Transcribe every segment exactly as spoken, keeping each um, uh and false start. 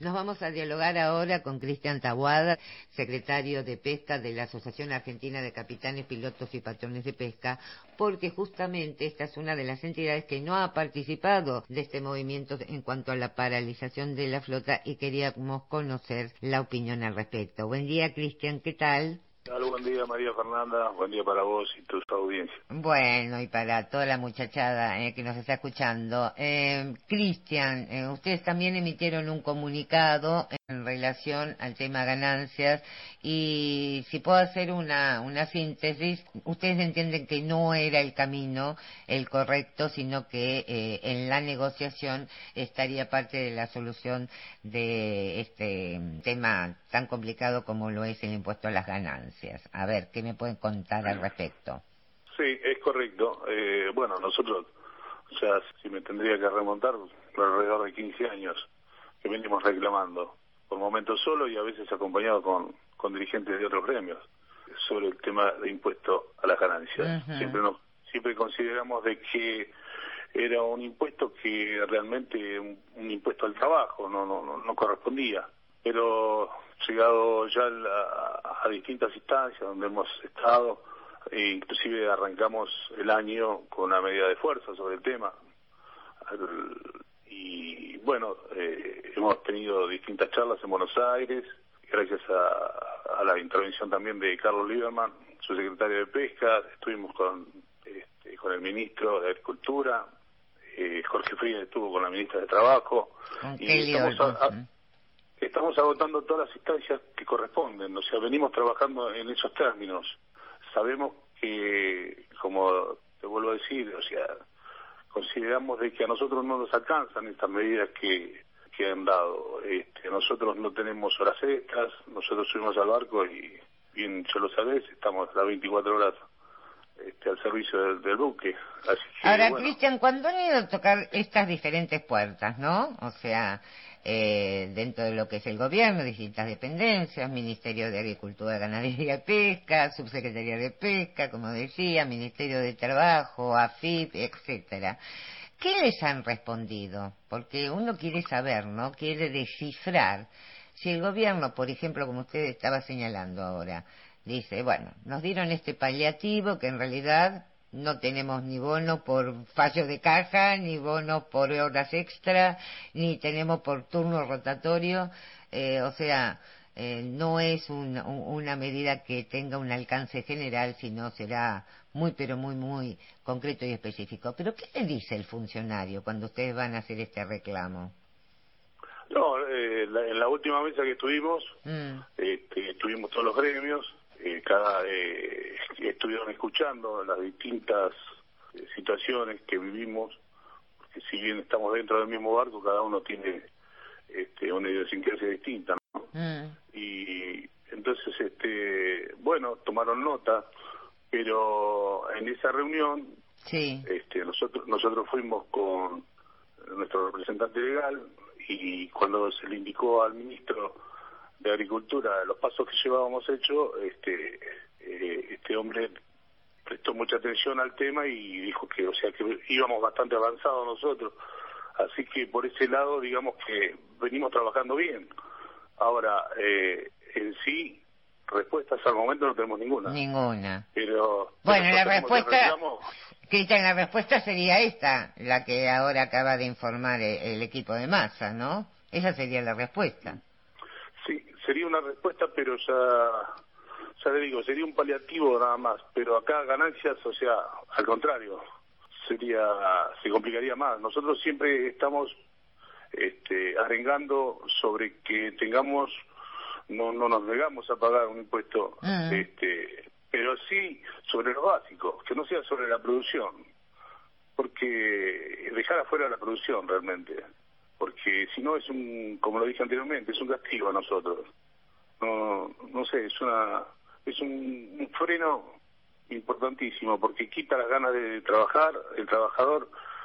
Nos vamos a dialogar ahora con Cristian Taboada, secretario de Pesca de la Asociación Argentina de Capitanes, Pilotos y Patrones de Pesca, porque justamente esta es una de las entidades que no ha participado de este movimiento en cuanto a la paralización de la flota y queríamos conocer la opinión al respecto. Buen día, Cristian, ¿qué tal? Buen día, María Fernanda, buen día para vos y tu audiencia. Bueno, y para toda la muchachada eh, que nos está escuchando. Eh, Cristian, eh, ustedes también emitieron un comunicado en relación al tema ganancias y si puedo hacer una, una síntesis, ustedes entienden que no era el camino el correcto, sino que eh, en la negociación estaría parte de la solución de este tema tan complicado como lo es el impuesto a las ganancias. A ver, ¿qué me pueden contar al respecto? Sí, es correcto. Eh, bueno, nosotros, o sea, si me tendría que remontar, por alrededor de quince años que venimos reclamando, por momentos solo y a veces acompañado con, con dirigentes de otros gremios, sobre el tema de impuesto a las ganancias. Uh-huh. Siempre nos, siempre consideramos de que era un impuesto que realmente, un, un impuesto al trabajo, no, no, no, no correspondía. Pero llegado ya a, a distintas instancias donde hemos estado, e inclusive arrancamos el año con una medida de fuerza sobre el tema. Y bueno, eh, hemos tenido distintas charlas en Buenos Aires, gracias a, a la intervención también de Carlos Lieberman, su secretario de Pesca. Estuvimos con, este, con el ministro de Agricultura, eh, Jorge Frías estuvo con la ministra de Trabajo. Y estamos a, a, Estamos agotando todas las instancias que corresponden, o sea, venimos trabajando en esos términos. Sabemos que, como te vuelvo a decir, o sea, consideramos de que a nosotros no nos alcanzan estas medidas que, que han dado. Este, nosotros no tenemos horas extras, nosotros subimos al barco y, bien ya lo sabés, estamos las veinticuatro horas este, al servicio del, del buque. Así que, ahora, bueno. Cristian, cuando han ido a tocar estas diferentes puertas, ¿no? O sea, eh, dentro de lo que es el gobierno, distintas dependencias, Ministerio de Agricultura, Ganadería y Pesca, Subsecretaría de Pesca, como decía, Ministerio de Trabajo, A F I P, etcétera. ¿Qué les han respondido? Porque uno quiere saber, ¿no? Quiere descifrar si el gobierno, por ejemplo, como usted estaba señalando ahora, dice, bueno, nos dieron este paliativo que en realidad no tenemos ni bono por fallo de caja, ni bono por horas extra, ni tenemos por turno rotatorio, eh, o sea, eh, no es un, un, una medida que tenga un alcance general, sino será muy, pero muy, muy concreto y específico. ¿Pero qué le dice el funcionario cuando ustedes van a hacer este reclamo? No, eh, la, en la última mesa que estuvimos, mm. este, estuvimos todos los gremios, Eh, cada eh, estuvieron escuchando las distintas eh, situaciones que vivimos, porque si bien estamos dentro del mismo barco, cada uno tiene este, una idiosincrasia distinta, ¿no? Mm. Y entonces, este, bueno, tomaron nota, pero en esa reunión, sí. este, nosotros nosotros fuimos con nuestro representante legal y cuando se le indicó al ministro de Agricultura los pasos que llevábamos hecho, este eh, este hombre prestó mucha atención al tema y dijo que, o sea, que íbamos bastante avanzados nosotros, así que por ese lado digamos que venimos trabajando bien. Ahora, eh, en sí, respuestas al momento no tenemos ninguna. Ninguna. Pero bueno, la respuesta, Cristian, la respuesta sería esta, la que ahora acaba de informar el, el equipo de Massa, ¿no? Esa sería la respuesta. Sí, sería una respuesta, pero ya, ya le digo, sería un paliativo nada más, pero acá ganancias, o sea, al contrario, sería, se complicaría más. Nosotros siempre estamos este, arengando sobre que tengamos, no, no nos negamos a pagar un impuesto, uh-huh. este, pero sí sobre lo básico, que no sea sobre la producción, porque dejar afuera la producción realmente. Porque si no es un, como lo dije anteriormente, es un castigo a nosotros. No, no sé, es una, es un, un freno importantísimo, porque quita las ganas de trabajar, el trabajador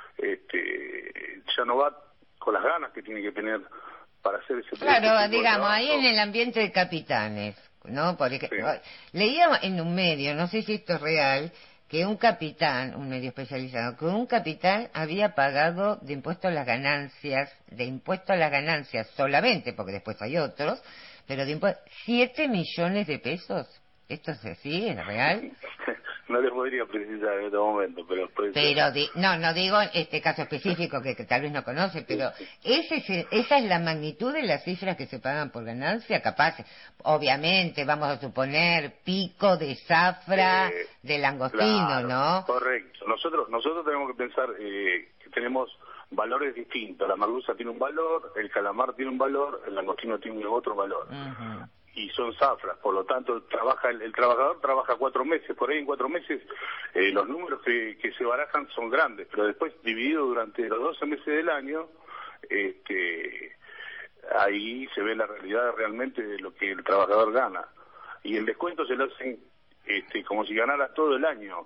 este, ya no va con las ganas que tiene que tener para hacer ese claro, ese digamos, ahí en el ambiente de capitanes, ¿no? Porque sí. Leía en un medio, no sé si esto es real, que un capitán, un medio especializado, que un capitán había pagado de impuesto a las ganancias, de impuesto a las ganancias solamente, porque después hay otros, pero de impuesto, siete millones de pesos. ¿Esto es así? ¿Es real? No les podría precisar en este momento, pero... Puede pero di, no, no digo este caso específico que, que tal vez no conoce, pero ese es, esa es la magnitud de las cifras que se pagan por ganancia, capaz, obviamente, vamos a suponer, pico de zafra, eh, de langostino, claro, ¿no? Correcto. Nosotros nosotros tenemos que pensar eh, que tenemos valores distintos. La merluza tiene un valor, el calamar tiene un valor, el langostino tiene otro valor. Uh-huh. Y son zafras, por lo tanto trabaja el, el trabajador trabaja cuatro meses, por ahí en cuatro meses eh, los números que, que se barajan son grandes, pero después dividido durante los doce meses del año, este, ahí se ve la realidad realmente de lo que el trabajador gana. Y el descuento se lo hacen este, como si ganara todo el año.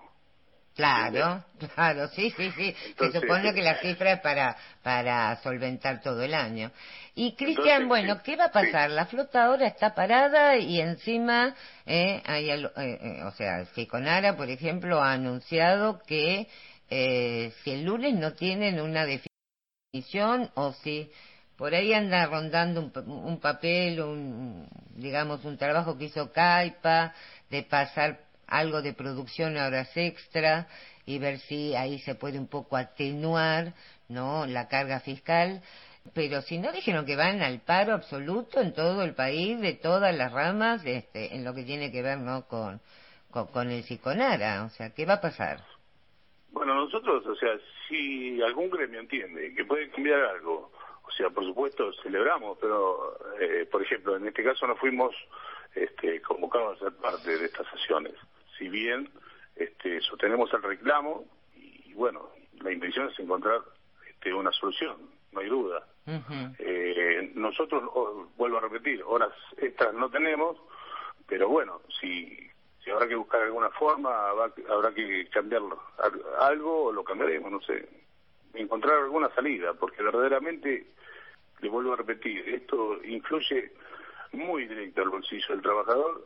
Claro, claro, sí, sí, sí. Entonces, se supone que la cifra es para para solventar todo el año. Y Cristian, bueno, ¿qué va a pasar? Sí. La flota ahora está parada y encima, eh, hay, eh, eh, o sea, Siconara, por ejemplo, ha anunciado que eh, si el lunes no tienen una definición o si por ahí anda rondando un, un papel, un, digamos, un trabajo que hizo Caipa de pasar algo de producción a horas extra y ver si ahí se puede un poco atenuar, ¿no?, la carga fiscal, pero si no, dijeron que van al paro absoluto en todo el país, de todas las ramas, este, en lo que tiene que ver, ¿no?, con, con, con el Siconara. O sea, ¿qué va a pasar? Bueno, nosotros, o sea, si algún gremio entiende que puede cambiar algo, o sea, por supuesto celebramos, pero, eh, por ejemplo, en este caso no fuimos este, convocados a ser parte de estas sesiones. Si bien este, sostenemos el reclamo, y bueno, la intención es encontrar este, una solución, no hay duda. Uh-huh. Eh, nosotros, oh, vuelvo a repetir, horas extras no tenemos, pero bueno, si, si habrá que buscar alguna forma, va, habrá que cambiarlo, algo o lo cambiaremos, no sé, encontrar alguna salida, porque verdaderamente, le vuelvo a repetir, esto influye muy directo al bolsillo del trabajador,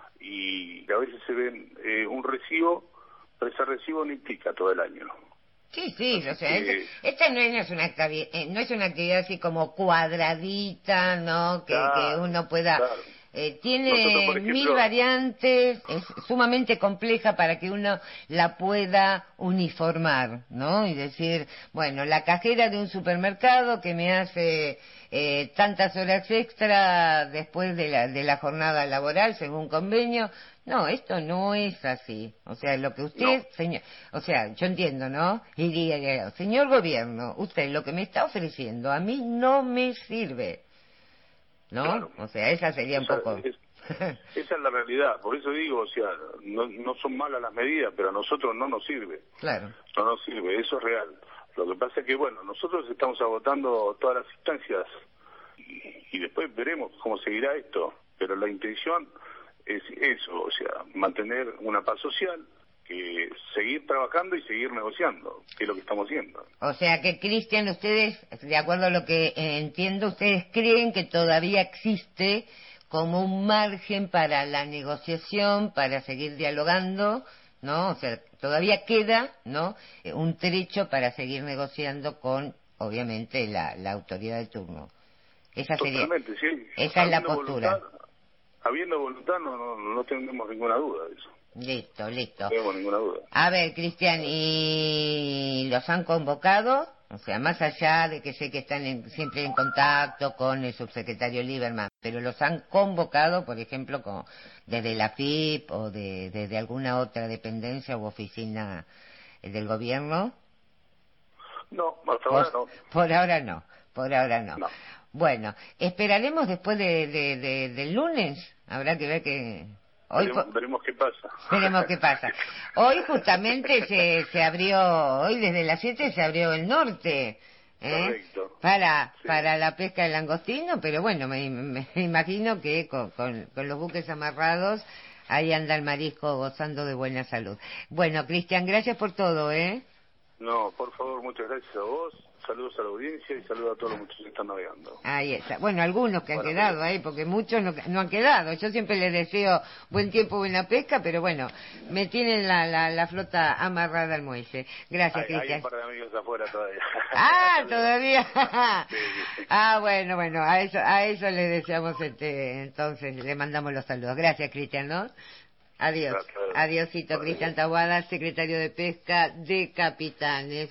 y a veces se ven eh, un recibo, pero ese recibo no implica todo el año. Sí, sí, o sea, que... esta, esta no es una actividad, no es una actividad así como cuadradita, ¿no? Que, claro, que uno pueda... Claro. Eh, tiene ejemplo, mil variantes, es sumamente compleja para que uno la pueda uniformar, ¿no? Y decir, bueno, la cajera de un supermercado que me hace eh, tantas horas extra después de la, de la jornada laboral según convenio. No, esto no es así. O sea, lo que usted, no. señor, o sea, yo entiendo, ¿no? Y diría, señor gobierno, usted lo que me está ofreciendo a mí no me sirve. ¿No? Claro. O sea, esa sería esa, un poco... Es, esa es la realidad, por eso digo, o sea, no, no son malas las medidas, pero a nosotros no nos sirve. Claro. No nos sirve, eso es real. Lo que pasa es que, bueno, nosotros estamos agotando todas las instancias y, y después veremos cómo seguirá esto, pero la intención es eso, o sea, mantener una paz social, que seguir trabajando y seguir negociando, que es lo que estamos haciendo. O sea que, Cristian, ustedes, de acuerdo a lo que eh, entiendo, ustedes creen que todavía existe como un margen para la negociación, para seguir dialogando, ¿no? O sea, todavía queda, ¿no?, un trecho para seguir negociando con, obviamente, la, la autoridad de turno. Esa sería, Totalmente, sí. Esa habiendo es la postura. Voluntad, habiendo voluntad, no, no, no tenemos ninguna duda de eso. Listo, listo. No tengo ninguna duda. A ver, Cristian, ¿y los han convocado? O sea, más allá de que sé que están en, siempre en contacto con el subsecretario Lieberman, pero los han convocado, por ejemplo, con, desde la F I P o de, desde alguna otra dependencia u oficina del gobierno. No, hasta ahora no. Por ahora no, por ahora no. no. Bueno, esperaremos después de, de, de, del lunes, habrá que ver que... Hoy veremos, veremos qué pasa. Veremos qué pasa. Hoy justamente se, se abrió, hoy desde las siete se abrió el norte, ¿eh? Correcto. Para, sí. para la pesca del langostino, pero bueno, me, me imagino que con, con, con los buques amarrados, ahí anda el marisco gozando de buena salud. Bueno, Cristian, gracias por todo, ¿eh? No, por favor, muchas gracias a vos. saludos a la audiencia y saludos a todos los muchachos que están navegando. Ahí está. Bueno, algunos que han Bueno, quedado ahí, porque muchos no, no han quedado. Yo siempre les deseo buen tiempo, buena pesca, pero bueno, me tienen la, la, la flota amarrada al muelle. Gracias, hay, hay Cristian. un par de amigos afuera todavía. Ah, todavía. Sí, sí. Ah, bueno, bueno, a eso, a eso le deseamos, este, entonces, le mandamos los saludos. Gracias, Cristian, ¿no? Adiós. Gracias. Adiósito, Cristian Taboada, secretario de Pesca de Capitanes.